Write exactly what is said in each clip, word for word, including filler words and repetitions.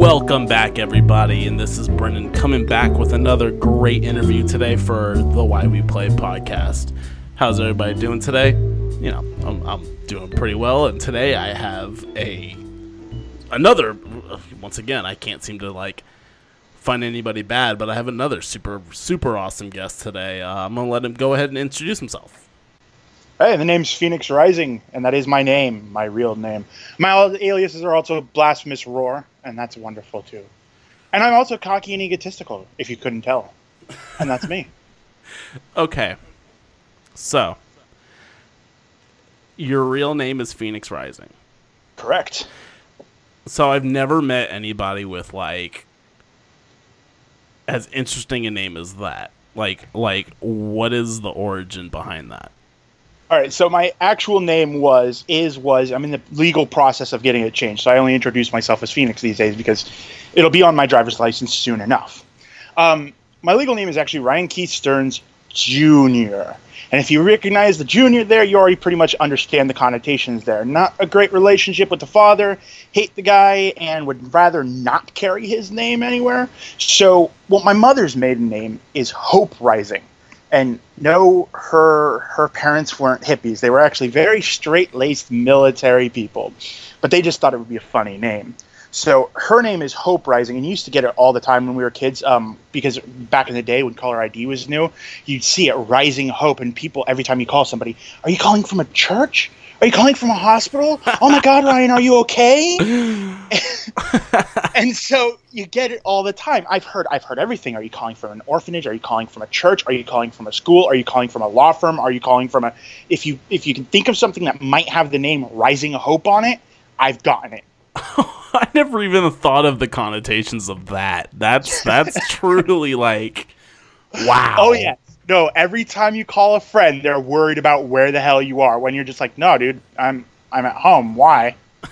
Welcome back, everybody, and this is Brendan coming back with another great interview today for the Why We Play podcast. How's everybody doing today? You know, I'm, I'm doing pretty well, and today I have a another. Once again, I can't seem to like find anybody bad, but I have another super super awesome guest today. Uh, I'm gonna let him go ahead and introduce himself. Hey, the name's Phoenix Rising, and that is my name, my real name. My aliases are also Blasphemous Roar, and that's wonderful too. And I'm also cocky and egotistical, if you couldn't tell. And that's me. Okay. So, your real name is Phoenix Rising. Correct. So I've never met anybody with, like, as interesting a name as that. Like, like, what is the origin behind that? All right, so my actual name was, is, was, I'm in the legal process of getting it changed, so I only introduce myself as Phoenix these days because it'll be on my driver's license soon enough. Um, my legal name is actually Ryan Keith Stearns Junior And if you recognize the Junior there, you already pretty much understand the connotations there. Not a great relationship with the father, hate the guy, and would rather not carry his name anywhere. So, well, my mother's maiden name is Hope Rising. And no, her her parents weren't hippies. They were actually very straight-laced military people. But they just thought it would be a funny name. So her name is Hope Rising, and you used to get it all the time when we were kids, um, because back in the day when caller I D was new, you'd see it, Rising Hope, and people, every time you call somebody, are you calling from a church? Are you calling from a hospital? Oh my God, Ryan, are you okay? And so you get it all the time. I've heard I've heard everything. Are you calling from an orphanage? Are you calling from a church? Are you calling from a school? Are you calling from a law firm? Are you calling from a if you if you can think of something that might have the name Rising Hope on it, I've gotten it. I never even thought of the connotations of that. That's that's truly like, wow. Oh yeah. No, every time you call a friend, they're worried about where the hell you are. When you're just like, no, dude, I'm I'm at home. Why?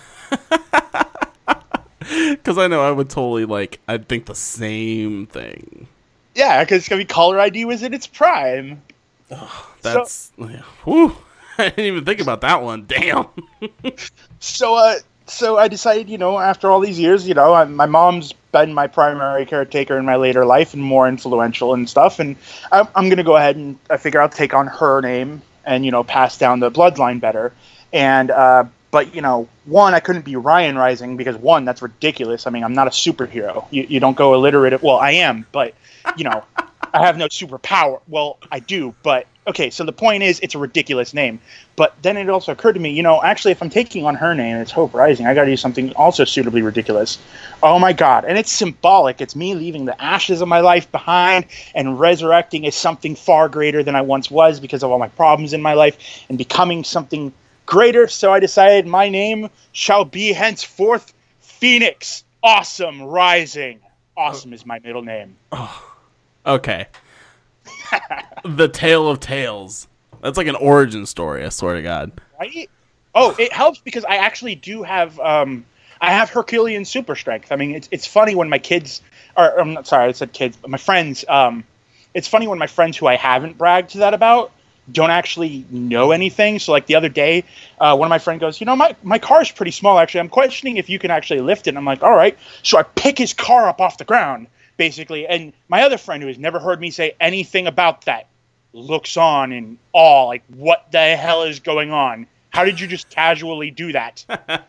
Because I know I would totally like. I'd think the same thing. Yeah, because caller I D was in its prime. Oh, that's. So, yeah, whew, I didn't even think about that one. Damn. so, uh. So I decided, you know, after all these years, you know, I, my mom's been my primary caretaker in my later life and more influential and stuff. And I'm, I'm going to go ahead and I figure I'll take on her name and, you know, pass down the bloodline better. And, uh, but, you know, one, I couldn't be Ryan Rising because, one, that's ridiculous. I mean, I'm not a superhero. You, you don't go illiterate. Well, I am, but, you know, I have no superpower. Well, I do, but, okay, so the point is it's a ridiculous name. But then it also occurred to me, you know, actually, if I'm taking on her name, it's Hope Rising, I got to do something also suitably ridiculous. Oh, my God. And it's symbolic. It's me leaving the ashes of my life behind and resurrecting as something far greater than I once was because of all my problems in my life and becoming something greater. So I decided my name shall be henceforth Phoenix Awesome Rising. Awesome is my middle name. Oh, okay. The Tale of Tales. That's like an origin story, I swear to God. Right? Oh, it helps because I actually do have um, I have Herculean super strength. I mean, it's it's funny when my kids, or I'm not sorry, I said kids, but my friends. Um, it's funny when my friends who I haven't bragged to that about don't actually know anything. So, like the other day, uh, one of my friends goes, "You know, my my car is pretty small. Actually, I'm questioning if you can actually lift it." And I'm like, "All right." So I pick his car up off the ground, basically, and my other friend who has never heard me say anything about that looks on in awe, like, what the hell is going on? How did you just casually do that?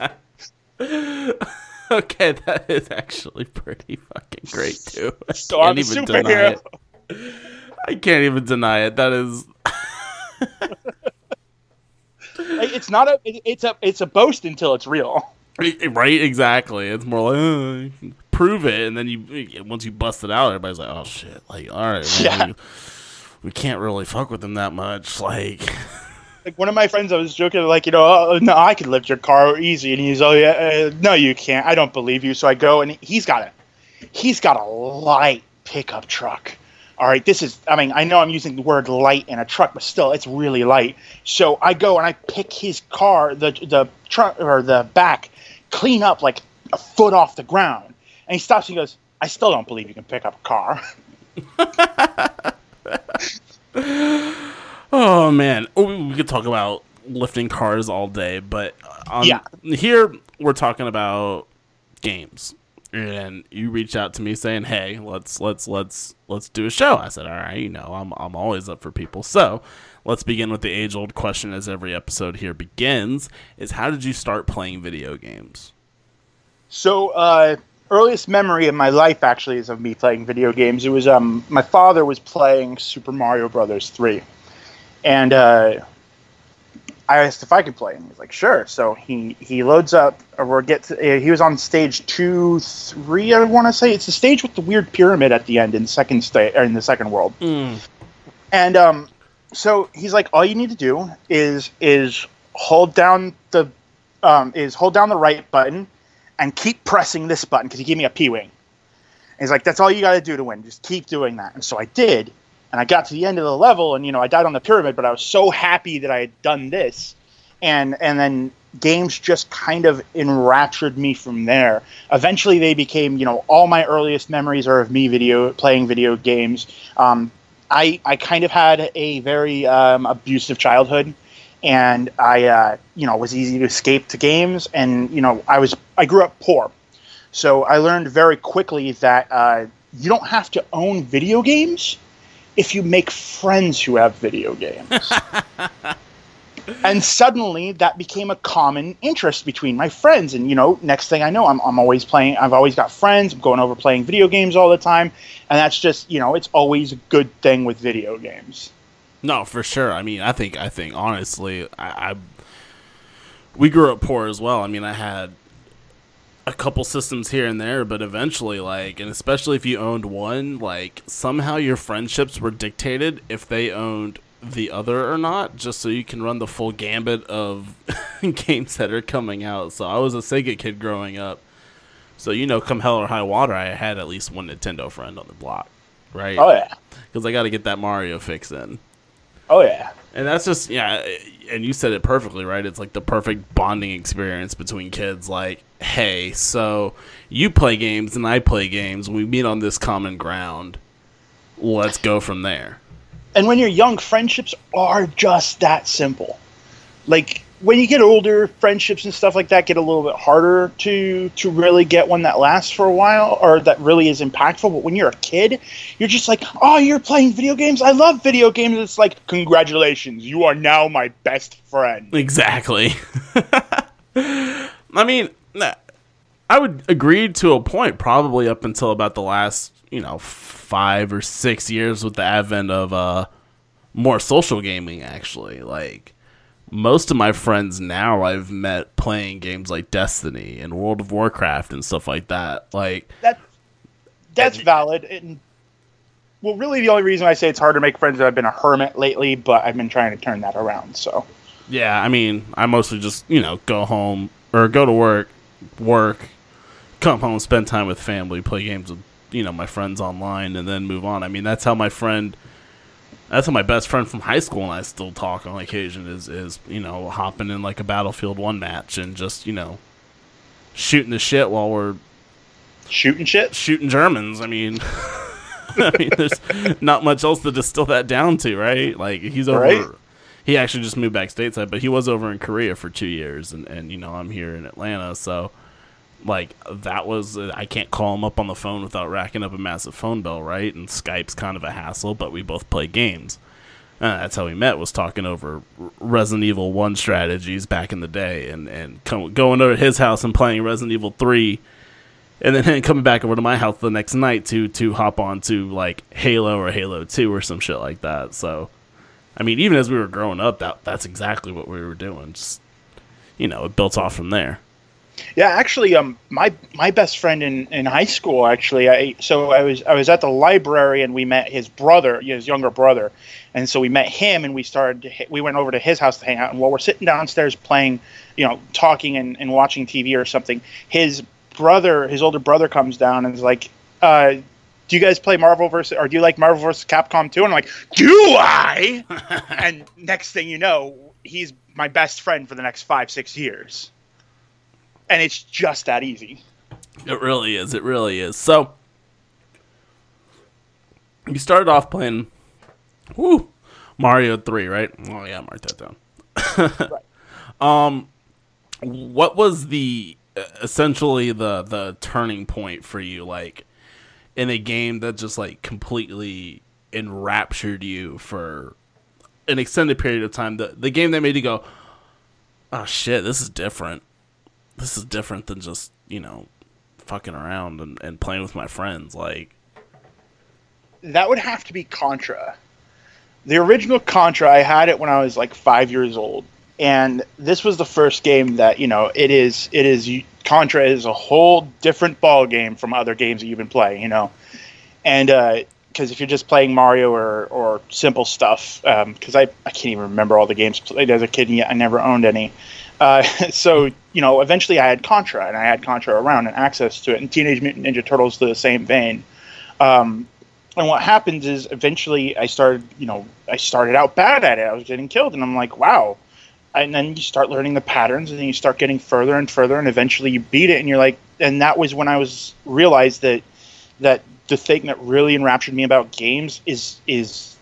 Okay, that is actually pretty fucking great, too. I so can't I'm a even superhero. deny it. I can't even deny it. That is... It's not a... It's a It's a boast until it's real. Right, exactly. It's more like, uh, prove it, and then you once you bust it out, everybody's like, oh, shit. Like, all right, well, yeah. we, we can't really fuck with them that much. Like... Like, one of my friends, I was joking, like, you know, oh, no, I can lift your car easy. And he's, oh, yeah, uh, no, you can't. I don't believe you. So I go, and he's got a, he's got a light pickup truck. All right, this is, I mean, I know I'm using the word light in a truck, but still, it's really light. So I go, and I pick his car, the the truck, or the back, clean up, like, a foot off the ground. And he stops, and he goes, I still don't believe you can pick up a car. Oh, man. We could talk about lifting cars all day, but on, yeah. here we're talking about games. and you reached out to me saying, "Hey, let's let's let's let's do a show." I said, "All right, you know, I'm I'm always up for people." So, let's begin with the age-old question, as every episode here begins: is how did you start playing video games? So, uh, earliest memory of my life actually is of me playing video games. It was um my father was playing Super Mario Brothers three, and uh, I asked if I could play, and he was like, "Sure." So he, he loads up, or we get to, uh, he was on stage two, three. I want to say it's the stage with the weird pyramid at the end in the second sta- or in the second world. Mm. And um, so he's like, "All you need to do is is hold down the um is hold down the right button, and keep pressing this button," because he gave me a P-wing. And he's like, "That's all you got to do to win. Just keep doing that." And so I did. And I got to the end of the level, and, you know, I died on the pyramid, but I was so happy that I had done this. And and then games just kind of enraptured me from there. Eventually, they became, you know, all my earliest memories are of me video playing video games. Um, I, I kind of had a very um, abusive childhood, and I, uh, you know, was easy to escape to games. And, you know, I was I grew up poor. So I learned very quickly that uh, you don't have to own video games if you make friends who have video games. And suddenly that became a common interest between my friends. And, you know, next thing I know, I'm I'm always playing, I've always got friends, I'm going over playing video games all the time. And that's just, you know, it's always a good thing with video games. No, for sure. I mean, I think, I think, honestly, I, I we grew up poor as well. I mean, I had a couple systems here and there, but eventually, like, and especially if you owned one, like, somehow your friendships were dictated if they owned the other or not, just so you can run the full gambit of games that are coming out. So I was a Sega kid growing up, so, you know, come hell or high water, I had at least one Nintendo friend on the block, right? Oh, yeah. Because I got to get that Mario fix in. Oh, yeah. And that's just, yeah, and you said it perfectly, right? It's like the perfect bonding experience between kids. Like, hey, so you play games and I play games. We meet on this common ground. Let's go from there. And when you're young, friendships are just that simple. Like, when you get older, friendships and stuff like that get a little bit harder to to really get one that lasts for a while or that really is impactful. But when you're a kid, you're just like, "Oh, you're playing video games? I love video games." It's like, "Congratulations, you are now my best friend." Exactly. I mean, I would agree to a point, probably up until about the last, you know, five or six years with the advent of uh, more social gaming, actually. Like, most of my friends now I've met playing games like Destiny and World of Warcraft and stuff like that. Like that, that's valid. And well, really, the only reason I say it's hard to make friends is I've been a hermit lately, but I've been trying to turn that around. So, yeah, I mean, I mostly just, you know, go home or go to work, work, come home, spend time with family, play games with, you know, my friends online, and then move on. I mean, that's how my friend. That's how my best friend from high school and I still talk on occasion is, is, you know, hopping in like a Battlefield one match and just, you know, shooting the shit while we're shooting shit, shooting Germans. I mean, I mean, there's not much else to distill that down to, right? Like, he's over, right? He actually just moved back stateside, but he was over in Korea for two years and, and, you know, I'm here in Atlanta. So, like, that was, uh, I can't call him up on the phone without racking up a massive phone bill, right? And Skype's kind of a hassle, but we both play games. Uh, that's how we met, was talking over Resident Evil one strategies back in the day, and, and come, going over to his house and playing Resident Evil three, and then coming back over to my house the next night to, to hop on to, like, Halo or Halo two or some shit like that. So, I mean, even as we were growing up, that that's exactly what we were doing. Just, you know, it built off from there. Yeah, actually, um, my my best friend in, in high school, actually, I so I was I was at the library and we met his brother, his younger brother, and so we met him and we started to, we went over to his house to hang out. And while we're sitting downstairs playing, you know, talking and, and watching T V or something, his brother, his older brother, comes down and is like, uh, "Do you guys play Marvel versus, or do you like Marvel versus Capcom two?" And I'm like, "Do I?" And next thing you know, he's my best friend for the next five six years. And it's just that easy. It really is. It really is. So, you started off playing whoo, Mario three, right? Oh, yeah, mark that down. Right. Um, what was the essentially the the turning point for you, like in a game that just like completely enraptured you for an extended period of time. The the game that made you go, oh shit, this is different. This is different than just, you know, fucking around and, and playing with my friends. Like, that would have to be Contra. The original Contra, I had it when I was like five years old, and this was the first game that, you know, it is it is Contra is a whole different ball game from other games that you've been playing, you know, and because uh, if you're just playing Mario or or simple stuff, because um, I I can't even remember all the games played as a kid, and yet I never owned any. Uh, so, you know, eventually I had Contra, and I had Contra around and access to it, and Teenage Mutant Ninja Turtles to the same vein. Um, And what happens is eventually I started, you know, I started out bad at it. I was getting killed, and I'm like, wow. And then you start learning the patterns, and then you start getting further and further, and eventually you beat it, and you're like, and that was when I was realized that that the thing that really enraptured me about games is is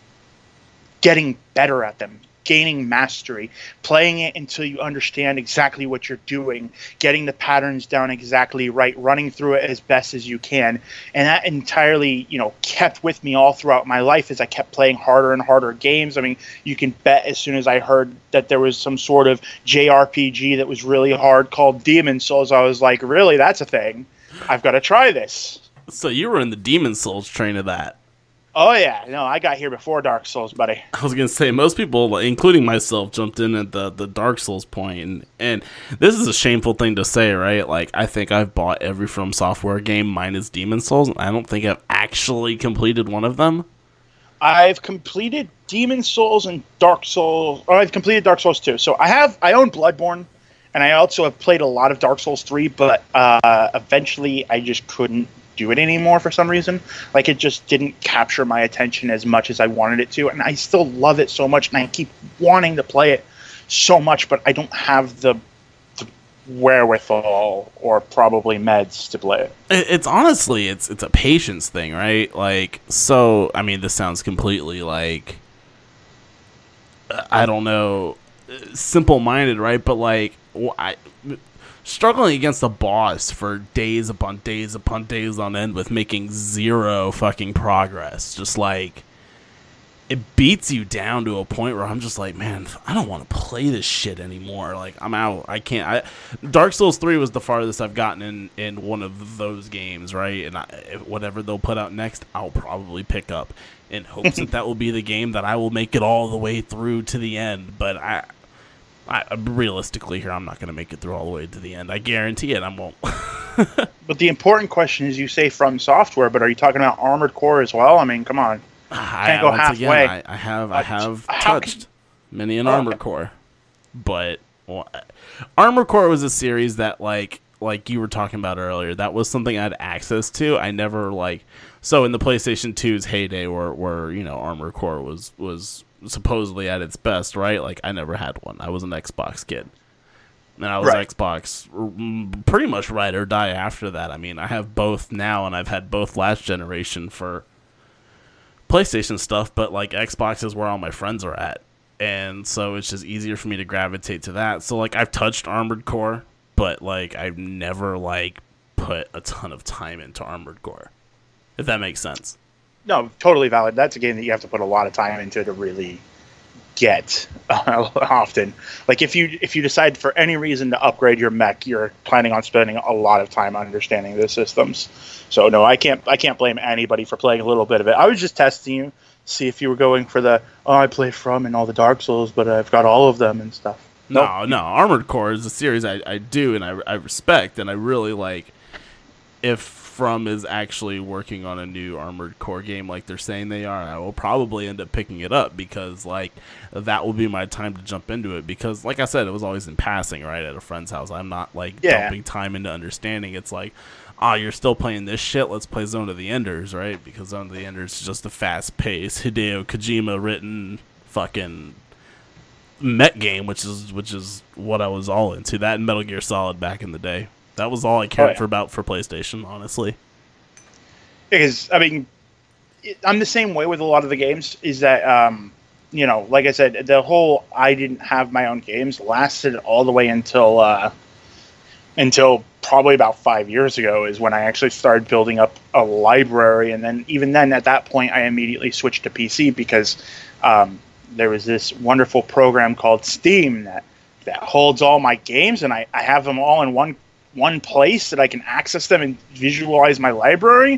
getting better at them, gaining mastery, playing it until you understand exactly what you're doing, getting the patterns down exactly right, running through it as best as you can. And that entirely, you know, kept with me all throughout my life as I kept playing harder and harder games. I mean, you can bet as soon as I heard that there was some sort of J R P G that was really hard called Demon Souls, I was like, really, that's a thing? I've got to try this. So you were in the Demon Souls train of that. Oh, yeah. No, I got here before Dark Souls, buddy. I was going to say, most people, including myself, jumped in at the, the Dark Souls point. And, and this is a shameful thing to say, right? Like, I think I've bought every From Software game minus Demon Souls. And I don't think I've actually completed one of them. I've completed Demon Souls and Dark Souls. Oh, I've completed Dark Souls two. So I have, I own Bloodborne. And I also have played a lot of Dark Souls three. But uh, eventually, I just couldn't do it anymore for some reason. Like, it just didn't capture my attention as much as I wanted it to, and I still love it so much, and I keep wanting to play it so much, but I don't have the, the wherewithal or probably meds to play it. It's honestly, it's it's a patience thing, right? Like, so I mean, this sounds completely like, I don't know, simple-minded, right? But like, I struggling against a boss for days upon days upon days on end with making zero fucking progress. Just like, it beats you down to a point where I'm just like, man, I don't want to play this shit anymore. Like, I'm out. I can't. I, Dark Souls three was the farthest I've gotten in, in one of those games, right? And I, whatever they'll put out next, I'll probably pick up in hopes that that will be the game that I will make it all the way through to the end. But I... I, realistically here, I'm not going to make it through all the way to the end. I guarantee it, I won't. But the important question is, you say From Software, but are you talking about Armored Core as well? I mean, come on. I, Can't go once halfway. Again, I, I have, I have uh, touched can... many an oh, Armored okay. Core, but well, Armored Core was a series that, like, like you were talking about earlier, that was something I had access to. I never like so in the PlayStation two's heyday, where, where you know Armored Core was was. supposedly at its best, right? Like, I never had one. I was an Xbox kid, and I was right. Xbox pretty much ride or die after that. I mean, I have both now, and I've had both last generation for PlayStation stuff, but like, Xbox is where all my friends are at, and so it's just easier for me to gravitate to that. So like, I've touched Armored Core, but like, I've never like put a ton of time into Armored Core, if that makes sense. No, totally valid. That's a game that you have to put a lot of time into to really get uh, often. Like, if you if you decide for any reason to upgrade your mech, you're planning on spending a lot of time understanding the systems. So no, I can't I can't blame anybody for playing a little bit of it. I was just testing you, see if you were going for the, oh, I play From and all the Dark Souls, but I've got all of them and stuff. No, nope. no, Armored Core is a series I, I do and I, I respect, and I really like. If From is actually working on a new Armored Core game like they're saying they are, I will probably end up picking it up, because like, that will be my time to jump into it, because like I said, it was always in passing, right, at a friend's house. I'm not like yeah. dumping time into understanding. It's like, oh, you're still playing this shit, let's play Zone of the Enders, right? Because Zone of the Enders is just a fast paced Hideo Kojima written fucking mech game, which is which is what I was all into. That and Metal Gear Solid back in the day. That was all I cared oh, yeah. for about for PlayStation, honestly. Because, I mean, it, I'm the same way with a lot of the games, is that, um, you know, like I said, the whole I didn't have my own games lasted all the way until uh, until probably about five years ago is when I actually started building up a library. And then even then, at that point, I immediately switched to P C because um, there was this wonderful program called Steam that, that holds all my games, and I, I have them all in one one place that I can access them and visualize my library.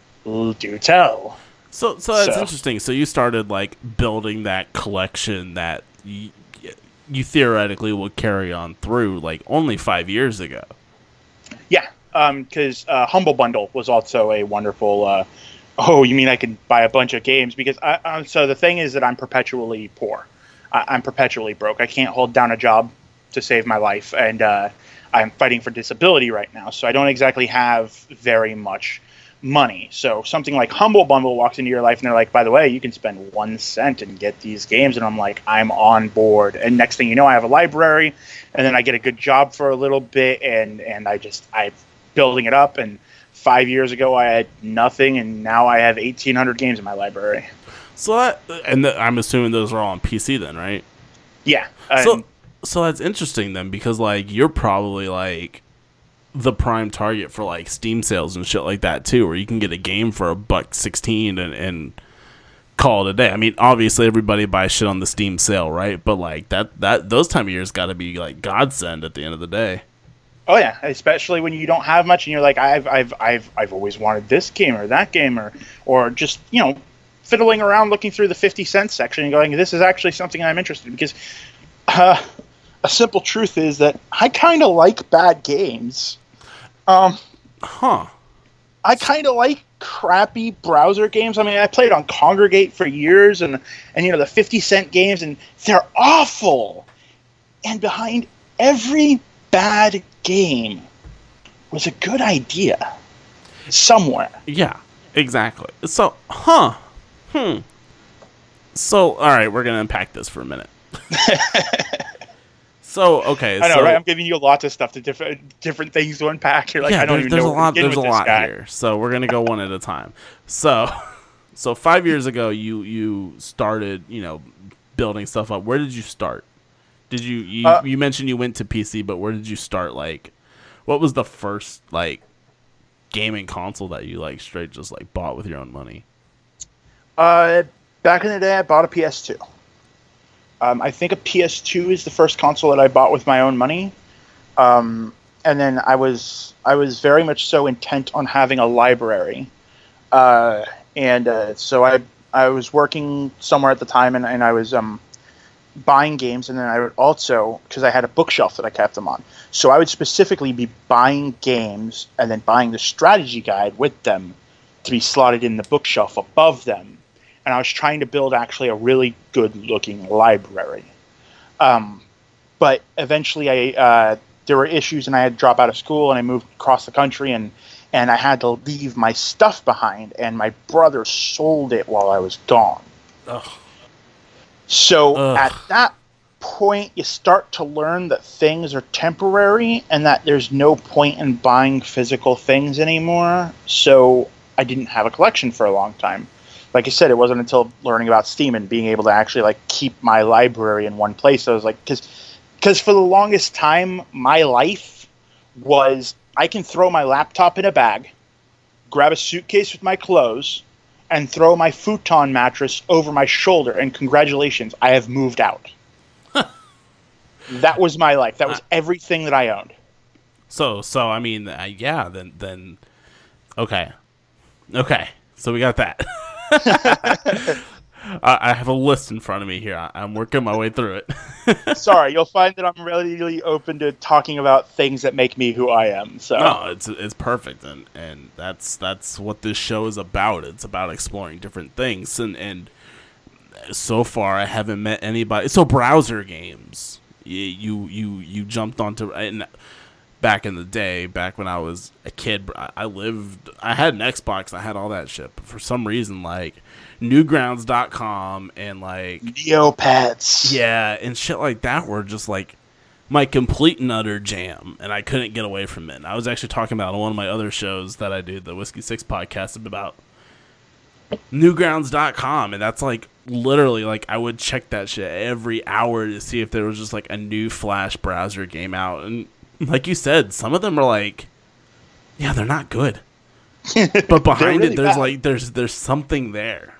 Do tell. So, so that's So. interesting. So you started like building that collection that you, you theoretically would carry on through like only five years ago. Yeah, because um, uh, Humble Bundle was also a wonderful. Uh, oh, you mean I can buy a bunch of games? Because I, uh, so the thing is that I'm perpetually poor. I, I'm perpetually broke. I can't hold down a job to save my life, and uh, I'm fighting for disability right now. So I don't exactly have very much money. So something like Humble Bundle walks into your life, and they're like, "By the way, you can spend one cent and get these games." And I'm like, "I'm on board." And next thing you know, I have a library, and then I get a good job for a little bit, and and I just I'm building it up. And five years ago, I had nothing, and now I have eighteen hundred games in my library. So that, and the, I'm assuming those are all on P C then, right? Yeah. So so that's interesting then, because like you're probably like the prime target for like Steam sales and shit like that too, where you can get a game for a buck sixteen and, and call it a day. I mean, obviously everybody buys shit on the Steam sale, right? But like that that those time of years got to be like godsend at the end of the day. Oh yeah, especially when you don't have much and you're like, I've I've I've I've always wanted this game or that game, or or just, you know, fiddling around looking through the fifty cent section and going, this is actually something I'm interested in. Because uh, a simple truth is that I kind of like bad games. Um, huh. I kind of like crappy browser games. I mean, I played on Congregate for years, and, and you know, the fifty cent games, and they're awful. And behind every bad game was a good idea somewhere. Yeah, exactly. So, huh. Hmm. So, all right, we're going to unpack this for a minute. So, okay. I know, so, right? I'm giving you lots of stuff to different different things to unpack. You're like, yeah, I don't there's, even there's know a where to lot. begin There's a with this lot guy. here, so we're gonna go one at a time. So, so five years ago, you you started, you know, building stuff up. Where did you start? Did you you, Uh, you mentioned you went to P C, but where did you start? Like, what was the first like gaming console that you like straight just like bought with your own money? Uh, back in the day, I bought a P S two. Um, I think a P S two is the first console that I bought with my own money. Um, and then I was I was very much so intent on having a library. Uh, and uh, so I I was working somewhere at the time, and, and I was um, buying games, and then I would also, because I had a bookshelf that I kept them on, so I would specifically be buying games and then buying the strategy guide with them to be slotted in the bookshelf above them. And I was trying to build actually a really good-looking library. Um, but eventually, I uh, there were issues, and I had to drop out of school, and I moved across the country, and, and I had to leave my stuff behind, and my brother sold it while I was gone. Ugh. So Ugh. at that point, you start to learn that things are temporary and that there's no point in buying physical things anymore. So I didn't have a collection for a long time. Like I said, it wasn't until learning about Steam and being able to actually like keep my library in one place. I was like, because because for the longest time, my life was I can throw my laptop in a bag, grab a suitcase with my clothes, and throw my futon mattress over my shoulder, and congratulations, I have moved out. That was my life. That was everything that I owned. So so I mean, uh, yeah. Then then, okay, okay. So we got that. I, I have a list in front of me here. I, I'm working my way through it. Sorry, you'll find that I'm really open to talking about things that make me who I am. So no, it's it's perfect, and, and that's that's what this show is about. It's about exploring different things, and and so far I haven't met anybody. So browser games, you you you, you jumped onto, and back in the day, back when I was a kid, I lived, I had an Xbox, I had all that shit, but for some reason, like, Newgrounds dot com and, like... Neopets. Yeah, and shit like that were just, like, my complete and utter jam, and I couldn't get away from it. And I was actually talking about on one of my other shows that I do, the Whiskey Six podcast, about Newgrounds dot com, and that's, like, literally, like, I would check that shit every hour to see if there was just, like, a new Flash browser game out, and like you said, some of them are like Yeah, they're not good. But behind really it, there's bad. like there's there's something there.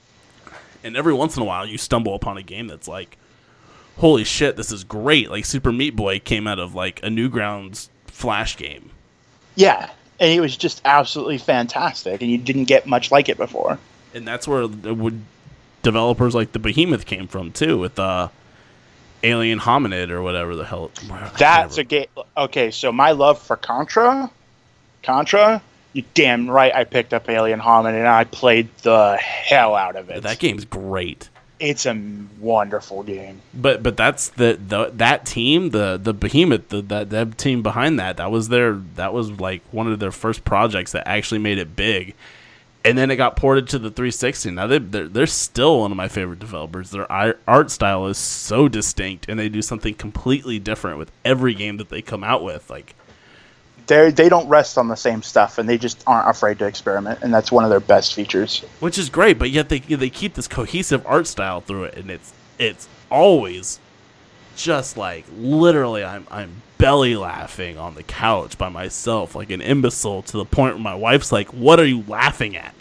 And every once in a while, you stumble upon a game that's like, holy shit, this is great. Like Super Meat Boy came out of like a Newgrounds Flash game. Yeah, and it was just absolutely fantastic, and you didn't get much like it before. And that's where the, would developers like the Behemoth came from too, with uh, Alien Hominid or whatever the hell. That's a game. Okay, so my love for Contra, Contra, you damn right I picked up Alien Hominid and I played the hell out of it. That game's great. It's a wonderful game. But but that's the, the that team, the the Behemoth, the that that team behind that, that was their that was like one of their first projects that actually made it big. And then it got ported to the three sixty. Now they they're, they're still one of my favorite developers. Their art style is so distinct, and they do something completely different with every game that they come out with. Like they they don't rest on the same stuff, and they just aren't afraid to experiment, and that's one of their best features. Which is great, but yet they they keep this cohesive art style through it, and it's it's always just like literally I'm I'm belly laughing on the couch by myself like an imbecile, to the point where my wife's like, "What are you laughing at?"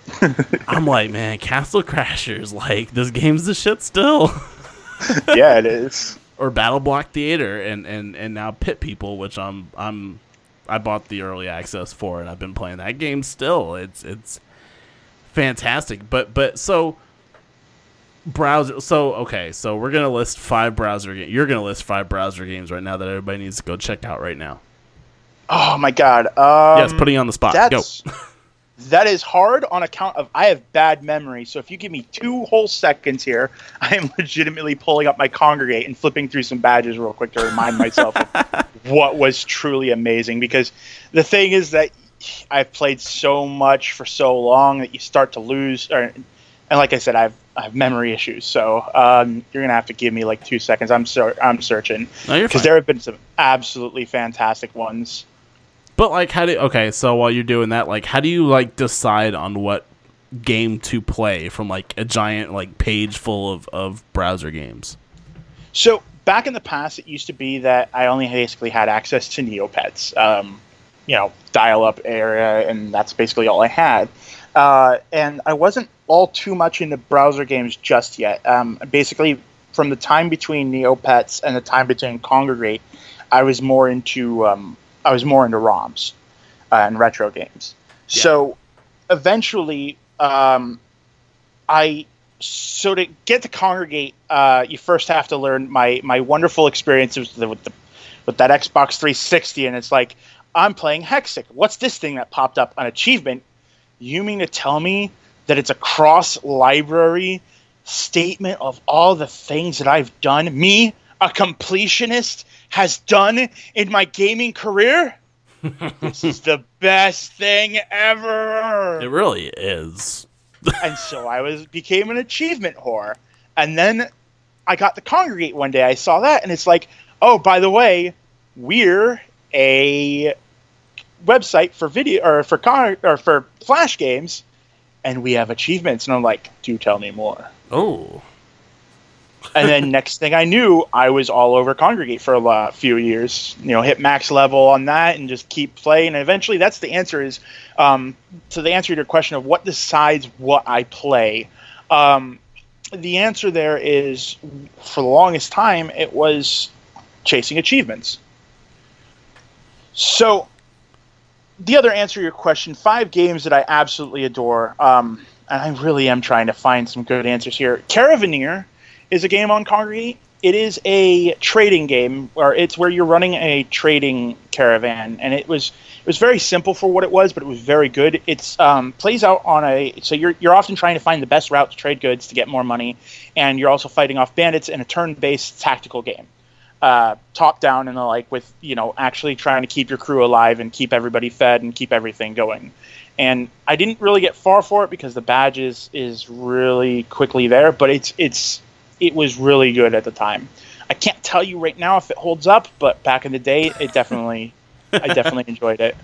I'm like, "Man, Castle Crashers, like this game's the shit still." Yeah, it is. Or Battle Block Theater, and, and, and now Pit People, which I'm I'm I bought the early access for, and I've been playing that game still. It's it's fantastic. But but so browser so okay, so we're gonna list five browser games. You're gonna list five browser games right now that everybody needs to go check out right now. Oh my god. Um, yes, putting you on the spot. That's, go. That is hard on account of I have bad memory. So if you give me two whole seconds here, I am legitimately pulling up my Congregate and flipping through some badges real quick to remind myself of what was truly amazing. Because the thing is that I've played so much for so long that you start to lose. Or, and like I said, I've I have memory issues. So um, you're gonna have to give me like two seconds. I'm ser- I'm searching. No, you're fine. Because there have been some absolutely fantastic ones. But like, how do okay? So while you're doing that, like, how do you like decide on what game to play from like a giant like page full of, of browser games? So back in the past, it used to be that I only basically had access to Neopets, um, you know, dial-up area, and that's basically all I had. Uh, and I wasn't all too much into browser games just yet. Um, basically, from the time between Neopets and the time between Congregate, I was more into um, I was more into ROMs uh, and retro games. Yeah. So eventually, um, I so to get to Congregate, uh, you first have to learn my my wonderful experiences with the, with the with that Xbox three sixty, and it's like, I'm playing Hexic. What's this thing that popped up? An achievement? You mean to tell me that it's a cross-library statement of all the things that I've done? Me, a completionist, has done in my gaming career? This is the best thing ever. It really is. And so I was became an achievement whore. And then I got to Congregate one day. I saw that, and it's like, oh, by the way, we're a website for video or for con- or for Flash games, and we have achievements. And I'm like, do tell me more. Oh. And then next thing I knew, I was all over Congregate for a lot, few years. You know, hit max level on that and just keep playing. And eventually, that's the answer is um, to the answer to your question of what decides what I play. Um, the answer there is, for the longest time, it was chasing achievements. So, the other answer to your question, five games that I absolutely adore, um, and I really am trying to find some good answers here. Caravaneer is a game on Congregate. It is a trading game, or it's where you're running a trading caravan, and it was it was very simple for what it was, but it was very good. It's um, plays out on a so you're you're often trying to find the best route to trade goods to get more money, and you're also fighting off bandits in a turn-based tactical game, uh, top down and the like, with you know actually trying to keep your crew alive and keep everybody fed and keep everything going. And I didn't really get far for it because the badge is, is really quickly there, but it's it's. It was really good at the time. I can't tell you right now if it holds up, but back in the day, it definitely, I definitely enjoyed it.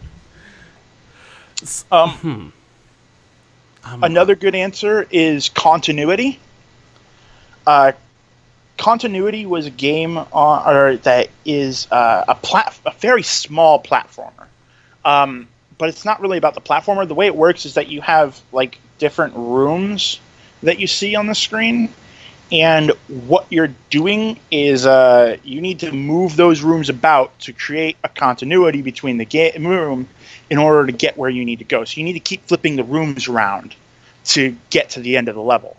Um, hmm. Another good answer is Continuity. Uh, Continuity was a game on, or that is uh, a plat, a very small platformer. Um, but it's not really about the platformer. The way it works is that you have like different rooms that you see on the screen, and what you're doing is uh, you need to move those rooms about to create a continuity between the ga- room in order to get where you need to go. So you need to keep flipping the rooms around to get to the end of the level.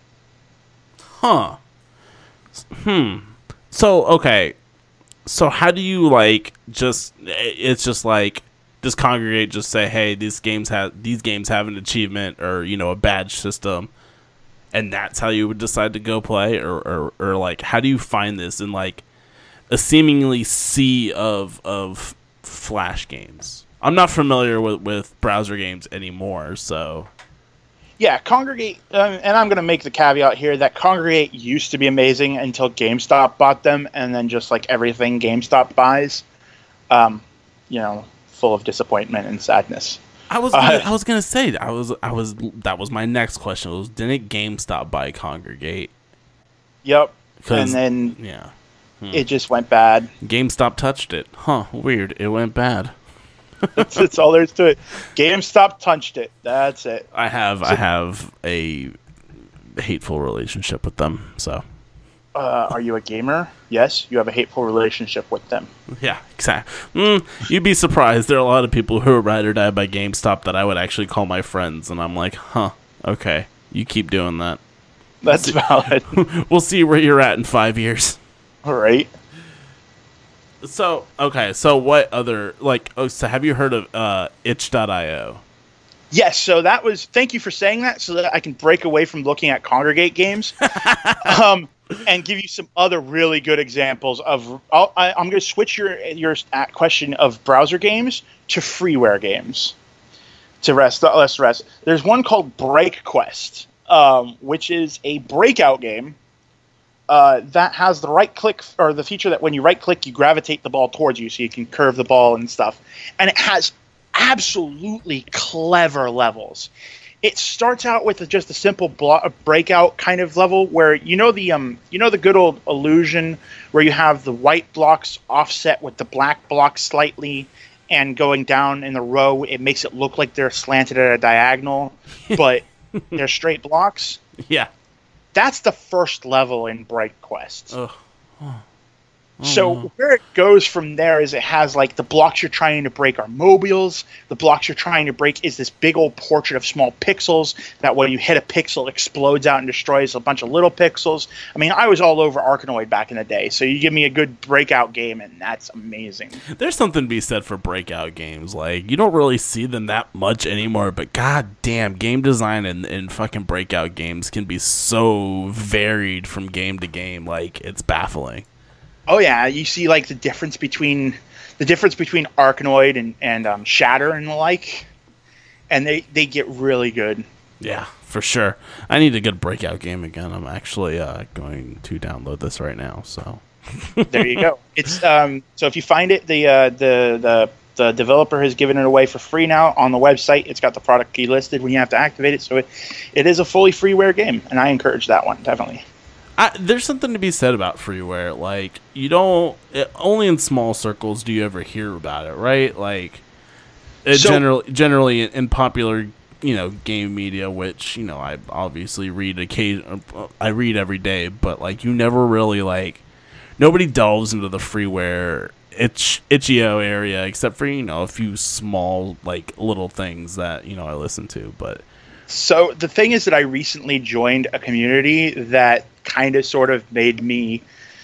Huh. Hmm. So, okay. So how do you, like, just, it's just like, does Kongregate just say, hey, these games have, these games have an achievement or, you know, a badge system, and that's how you would decide to go play? Or, or, or like, how do you find this in, like, a seemingly sea of, of Flash games? I'm not familiar with, with browser games anymore, so... Yeah, Kongregate, um, and I'm going to make the caveat here that Kongregate used to be amazing until GameStop bought them, and then just like everything GameStop buys, um, you know, full of disappointment and sadness. I was gonna, uh, I was gonna say I was I was that was my next question. Was didn't GameStop buy Kongregate? Yep, and then yeah, hmm. it just went bad. GameStop touched it, huh? Weird. It went bad. that's, that's all there is to it. GameStop touched it. That's it. I have so, I have a hateful relationship with them. So, uh, are you a gamer? Yes, you have a hateful relationship with them. Yeah, exactly. Mm, you'd be surprised. There are a lot of people who are ride or die by GameStop that I would actually call my friends, and I'm like, huh, okay, you keep doing that. That's valid. We'll see where you're at in five years. All right. So, okay, so what other, like, oh, so have you heard of uh, itch dot io? Yes, so that was, thank you for saying that, so that I can break away from looking at Kongregate games um, and give you some other really good examples of, I'll, I, I'm going to switch your your question of browser games to freeware games to rest, let's rest. There's one called BreakQuest, um, which is a breakout game. Uh, that has the right click, or the feature that when you right click, you gravitate the ball towards you so you can curve the ball and stuff. And it has absolutely clever levels. It starts out with just a simple blo- breakout kind of level where, you know, the um, you know, the good old illusion where you have the white blocks offset with the black blocks slightly and going down in the row, it makes it look like they're slanted at a diagonal, but they're straight blocks. Yeah. That's the first level in BreakQuest. Oh. Oh. Oh. So where it goes from there is it has like the blocks you're trying to break are mobiles. The blocks you're trying to break is this big old portrait of small pixels that when you hit a pixel explodes out and destroys a bunch of little pixels. I mean, I was all over Arkanoid back in the day. So you give me a good breakout game and that's amazing. There's something to be said for breakout games. Like, you don't really see them that much anymore, but god damn, game design and, and fucking breakout games can be so varied from game to game. Like, it's baffling. Oh yeah, you see like the difference between the difference between Arkanoid and and um, Shatter and the like, and they, they get really good. Yeah, for sure. I need a good breakout game again. I'm actually uh, going to download this right now. So there you go. It's um so if you find it, the uh, the the the developer has given it away for free now on the website. It's got the product key listed when you have to activate it, so it it is a fully freeware game, and I encourage that one definitely. I, there's something to be said about freeware. Like, you don't, it, only in small circles do you ever hear about it, right? Like, it so, generally, generally in popular, you know, game media, which, you know, I obviously read occasion, I read every day, but like, you never really like, nobody delves into the freeware itch itch dot io area except for, you know, a few small like little things that, you know, I listen to, but. So the thing is that I recently joined a community that kind of sort of made me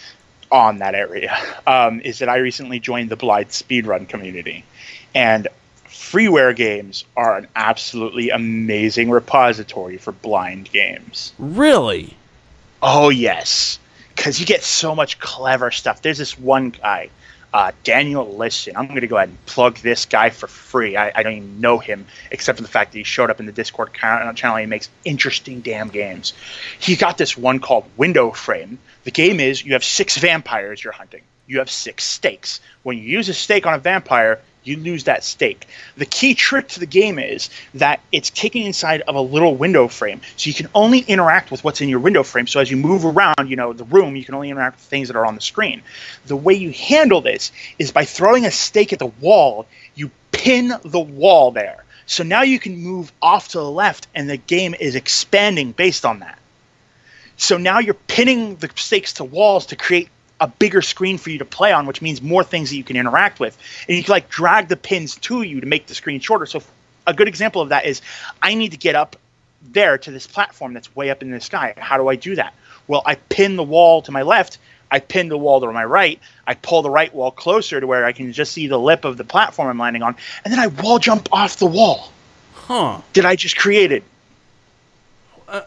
on that area, um, is that I recently joined the Blind Speedrun community. And freeware games are an absolutely amazing repository for blind games. Really? Oh, yes. Because you get so much clever stuff. There's this one guy, Uh, Daniel Listen. I'm going to go ahead and plug this guy for free. I, I don't even know him, except for the fact that he showed up in the Discord channel and he makes interesting damn games. He got this one called Window Frame. The game is you have six vampires you're hunting. You have six stakes. When you use a stake on a vampire, you lose that stake. The key trick to the game is that it's taken inside of a little window frame. So you can only interact with what's in your window frame. So as you move around, you know, the room, you can only interact with things that are on the screen. The way you handle this is by throwing a stake at the wall, you pin the wall there. So now you can move off to the left, and the game is expanding based on that. So now you're pinning the stakes to walls to create a bigger screen for you to play on, which means more things that you can interact with. And you can like drag the pins to you to make the screen shorter. So a good example of that is I need to get up there to this platform that's way up in the sky. How do I do that? Well, I pin the wall to my left. I pin the wall to my right. I pull the right wall closer to where I can just see the lip of the platform I'm landing on. And then I wall jump off the wall. Huh. That I just created. Uh,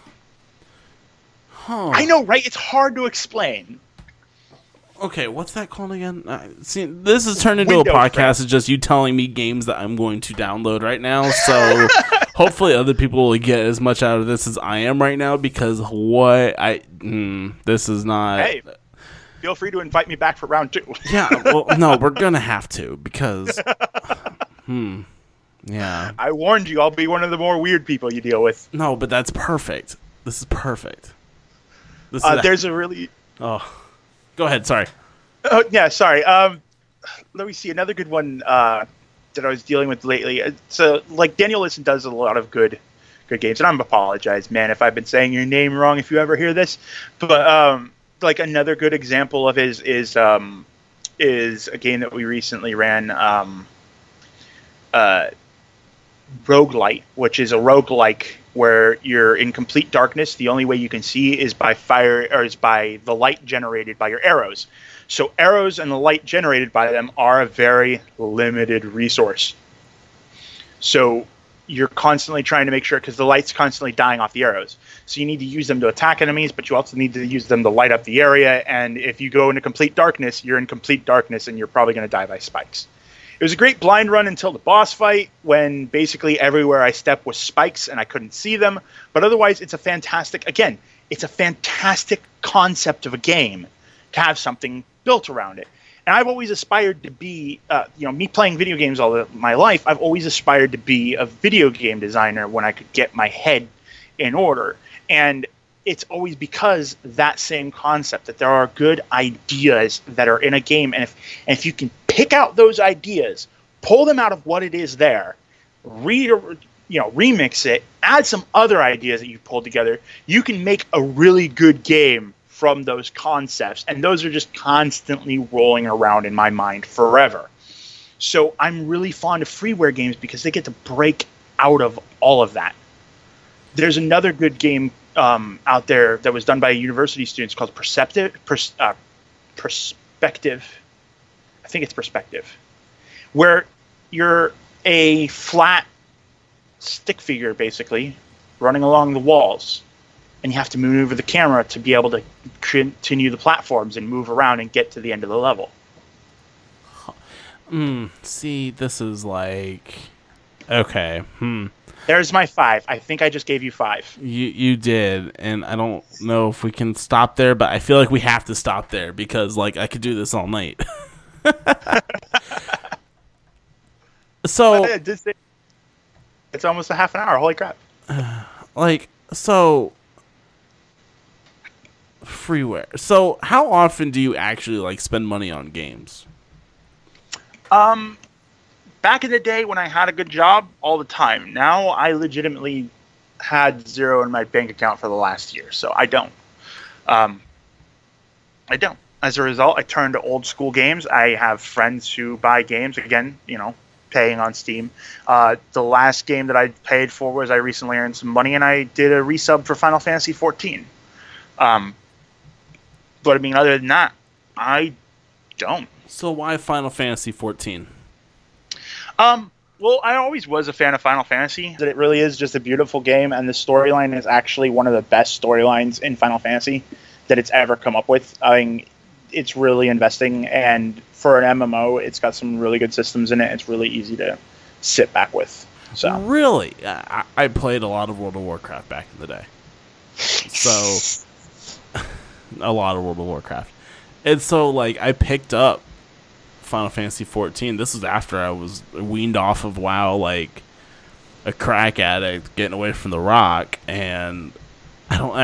huh. I know, right? It's hard to explain. Okay, what's that called again? Uh, see, this has turned into Window a podcast. frame. It's just you telling me games that I'm going to download right now. So hopefully other people will get as much out of this as I am right now, because what I mm, this is not. Hey, feel free to invite me back for round two. Yeah, well, no, we're gonna have to because. hmm. Yeah. I warned you. I'll be one of the more weird people you deal with. No, but that's perfect. This is perfect. This Uh, is there's a really. oh. Go ahead. Sorry. Oh yeah, sorry. Um, let me see another good one uh, that I was dealing with lately. So, like Daniel Listen does a lot of good, good games, and I'm apologize, man, if I've been saying your name wrong. If you ever hear this, but um, like another good example of his is um, is a game that we recently ran, um, uh, Roguelite, which is a roguelike where you're in complete darkness. The only way you can see is by fire, or is by the light generated by your arrows. So arrows and the light generated by them are a very limited resource. So you're constantly trying to make sure, because the light's constantly dying off the arrows. So you need to use them to attack enemies, but you also need to use them to light up the area. And if you go into complete darkness, you're in complete darkness and you're probably going to die by spikes. It was a great blind run until the boss fight, when basically everywhere I stepped was spikes and I couldn't see them. But otherwise, it's a fantastic, again, it's a fantastic concept of a game to have something built around it. And I've always aspired to be, uh, you know, me playing video games all the, my life, I've always aspired to be a video game designer when I could get my head in order. And it's always because that same concept, that there are good ideas that are in a game. And if, and if you can pick out those ideas, pull them out of what it is there, re, you know, remix it, add some other ideas that you pulled together, you can make a really good game from those concepts. And those are just constantly rolling around in my mind forever. So I'm really fond of freeware games because they get to break out of all of that. There's another good game um, out there that was done by university students called Perceptive, Pers- uh, Perspective. I think it's Perspective, where you're a flat stick figure, basically, running along the walls. And you have to maneuver the camera to be able to continue the platforms and move around and get to the end of the level. Mm, see, this is like... Okay, hmm. There's my five. I think I just gave you five. You you did, and I don't know if we can stop there, but I feel like we have to stop there because, like, I could do this all night. So... It's almost a half an hour. Holy crap. Like, so... Freeware. So, how often do you actually, like, spend money on games? Um... Back in the day when I had a good job, all the time. Now I legitimately had zero in my bank account for the last year, so I don't. Um, I don't. As a result, I turned to old school games. I have friends who buy games, again, you know, paying on Steam. Uh, the last game that I paid for was I recently earned some money, and I did a resub for Final Fantasy fourteen. Um, but I mean, other than that, I don't. So why Final Fantasy fourteen? Um, well, I always was a fan of Final Fantasy. That it really is just a beautiful game, and the storyline is actually one of the best storylines in Final Fantasy that it's ever come up with. I mean, it's really investing, and for an M M O, it's got some really good systems in it. It's really easy to sit back with. So really, I, I played a lot of World of Warcraft back in the day. So a lot of World of Warcraft, and so like I picked up Final Fantasy fourteen. This was after I was weaned off of WoW, like a crack addict, getting away from the rock. And I don't, I,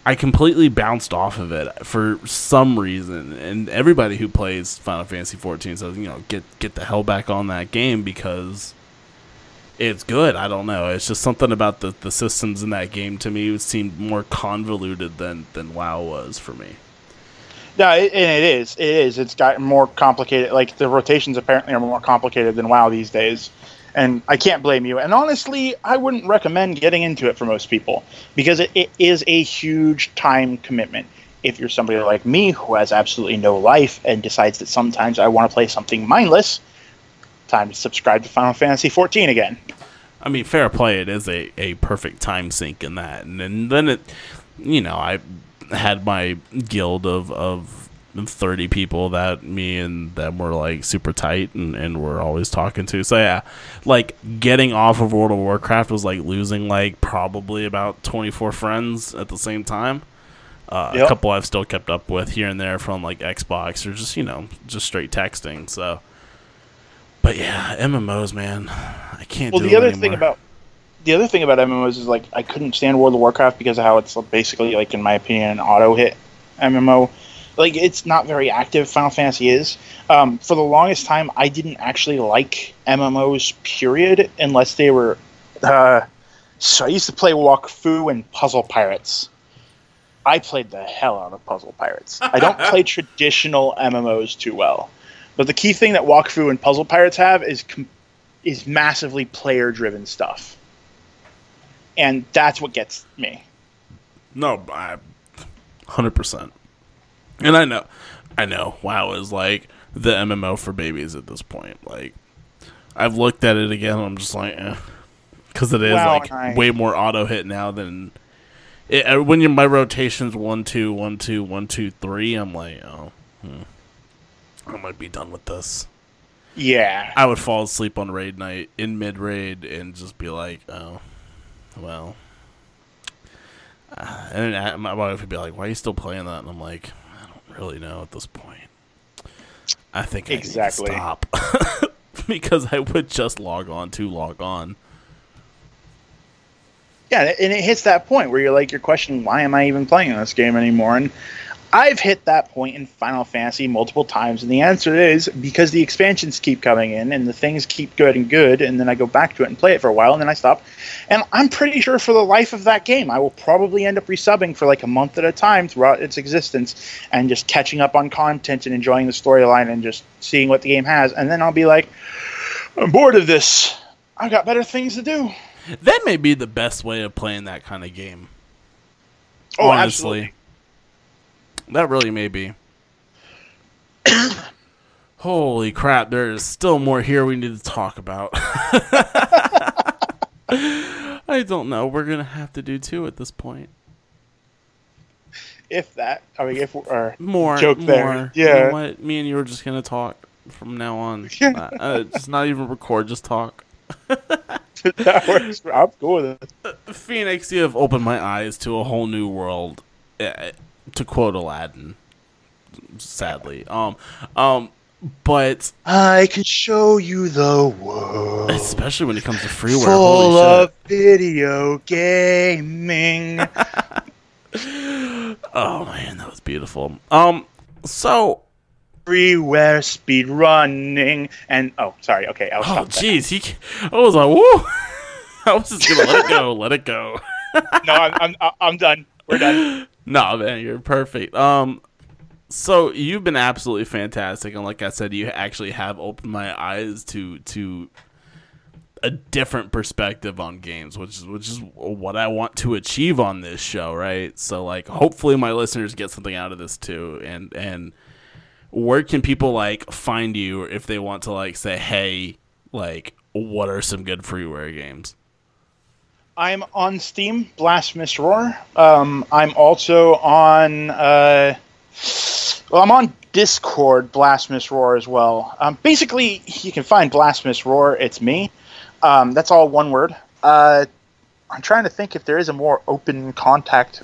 I completely bounced off of it for some reason, and everybody who plays Final Fantasy fourteen says, you know, get get the hell back on that game because it's good. I don't know. It's just something about the, the systems in that game to me seemed more convoluted than, than WoW was for me. No, it, and it is. It is. It's gotten more complicated. Like, the rotations apparently are more complicated than WoW these days. And I can't blame you. And honestly, I wouldn't recommend getting into it for most people because it, it is a huge time commitment. If you're somebody like me who has absolutely no life and decides that sometimes I want to play something mindless, time to subscribe to Final Fantasy fourteen again. I mean, fair play. It is a, a perfect time sink in that. And then, then it, you know, I had my guild of, of thirty people that me and them were like super tight and, and we're always talking to. So yeah, like getting off of World of Warcraft was like losing like probably about twenty-four friends at the same time. Uh, yep. A couple I've still kept up with here and there from like Xbox or just, you know, just straight texting. So, but yeah, M M Os, man, I can't. Well, do the other anymore. thing about the other thing about M M Os is like I couldn't stand World of Warcraft because of how it's basically, like, in my opinion, an auto hit M M O. Like, it's not very active. Final Fantasy is. Um, for the longest time, I didn't actually like M M Os, period, unless they were... Uh, so I used to play Wakfu and Puzzle Pirates. I played the hell out of Puzzle Pirates. I don't play traditional M M Os too well. But the key thing that Wakfu and Puzzle Pirates have is com- is massively player-driven stuff. And that's what gets me. No, I... one hundred percent. And I know, I know, WoW is like the M M O for babies at this point. Like, I've looked at it again, and I'm just like, eh. Because it is wow, like I... way more auto hit now than... It, when you, my rotation's one, two, one, two, one, two, three, I'm like, oh, hmm, I might be done with this. Yeah. I would fall asleep on raid night, in mid-raid, and just be like, oh, well. Uh, and then my wife would be like, why are you still playing that? And I'm like... really know at this point. I think I exactly. need to stop because I would just log on to log on. Yeah, and it hits that point where you're like, you're questioning, why am I even playing this game anymore? And I've hit that point in Final Fantasy multiple times, and the answer is because the expansions keep coming in and the things keep good and good, and then I go back to it and play it for a while, and then I stop. And I'm pretty sure for the life of that game, I will probably end up resubbing for like a month at a time throughout its existence and just catching up on content and enjoying the storyline and just seeing what the game has. And then I'll be like, I'm bored of this. I've got better things to do. That may be the best way of playing that kind of game. Oh, honestly. Absolutely. That really may be. Holy crap, there's still more here we need to talk about. I don't know. We're going to have to do two at this point. If that. I mean, if we're... More. Joke more. there. Yeah. You know what? Me and you are just going to talk from now on. uh, uh, just not even record, just talk. That works. I'm cool with it. Phoenix, you have opened my eyes to a whole new world. Uh, to quote Aladdin, sadly. Um, um, but I can show you the world, especially when it comes to freeware, full holy of shit. video gaming. Oh man, that was beautiful. Um, so freeware speed running and oh, sorry. Okay, I'll stop. Oh, jeez, he. I was like, woo. I was just gonna let it go. Let it go. No, I'm, I'm, I'm done. We're done. No, man, you're perfect. Um, so you've been absolutely fantastic, and like I said, you actually have opened my eyes to to a different perspective on games, which is which is what I want to achieve on this show, right? So, like, hopefully, my listeners get something out of this too. And and where can people like find you if they want to like say, hey, like, what are some good freeware games? I'm on Steam, Blasphemous Roar. Um, I'm also on, uh, well, I'm on Discord, Blasphemous Roar as well. Um, basically, you can find Blasphemous Roar. It's me. Um, that's all one word. Uh, I'm trying to think if there is a more open contact.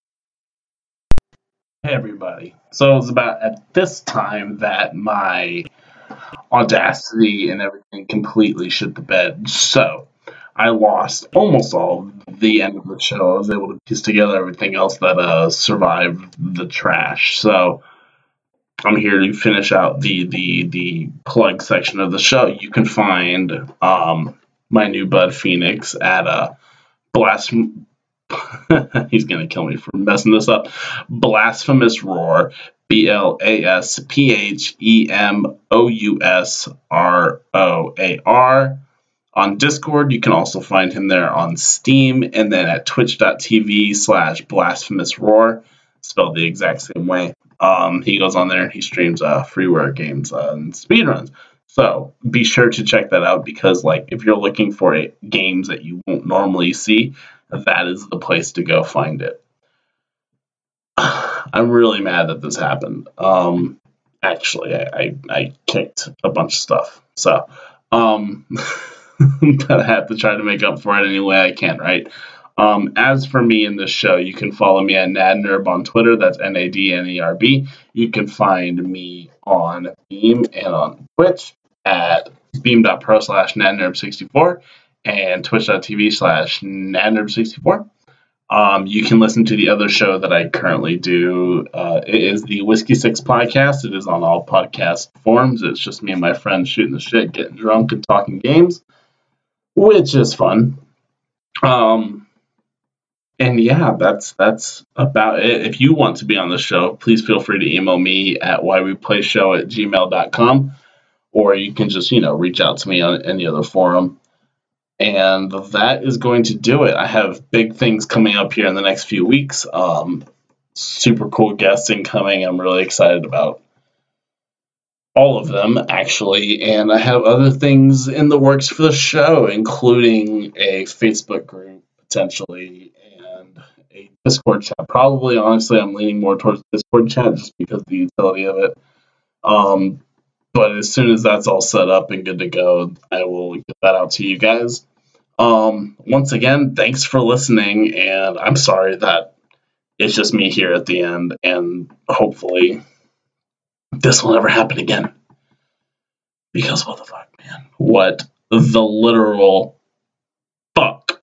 Hey, everybody. So it was about at this time that my Audacity and everything completely shit the bed. So I lost almost all of the end of the show. I was able to piece together everything else that uh, survived the trash. So I'm here to finish out the the the plug section of the show. You can find um, my new bud Phoenix at a blasphemous. He's gonna kill me for messing this up. Blasphemous Roar, B L A S P H E M O U S R O A R. On Discord, you can also find him there on Steam, and then at twitch.tv slash blasphemous roar, spelled the exact same way. Um, he goes on there and he streams uh, freeware games uh, and speedruns. So be sure to check that out because, like, if you're looking for it, games that you won't normally see, that is the place to go find it. I'm really mad that this happened. Um, actually, I, I, I kicked a bunch of stuff. So, um, but I have to try to make up for it any way I can, right? Um, as for me in this show, you can follow me at NadNerb on Twitter. That's N A D N E R B. You can find me on Beam and on Twitch at beam.pro slash nadnerb64 and twitch.tv slash nadnerb64. Um, you can listen to the other show that I currently do. Uh, it is the Whiskey Six podcast. It is on all podcast forms. It's just me and my friends shooting the shit, getting drunk, and talking games, which is fun. Um, and yeah, that's that's about it. If you want to be on the show, please feel free to email me at whyweplayshow at gmail dot com, or you can just, you know, reach out to me on any other forum. And that is going to do it. I have big things coming up here in the next few weeks. Um, super cool guests incoming. I'm really excited about all of them, actually. And I have other things in the works for the show, including a Facebook group, potentially, and a Discord chat. Probably, honestly, I'm leaning more towards Discord chat just because of the utility of it. Um, But as soon as that's all set up and good to go, I will get that out to you guys. Um, once again, thanks for listening, and I'm sorry that it's just me here at the end, and hopefully this will never happen again. Because what the fuck, man? What the literal fuck?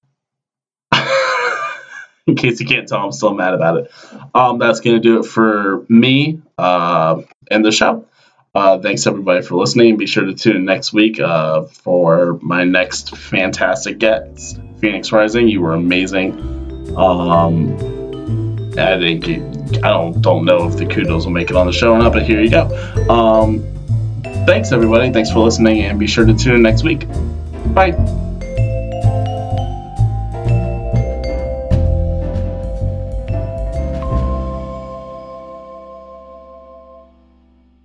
In case you can't tell, I'm still mad about it. Um, that's going to do it for me uh, and the show. Uh, thanks everybody for listening. Be sure to tune in next week uh, for my next fantastic guest, Phoenix Rising. You were amazing. Um, I think I don't don't know if the kudos will make it on the show or not, but here you go. Um, thanks everybody. Thanks for listening, and be sure to tune in next week. Bye.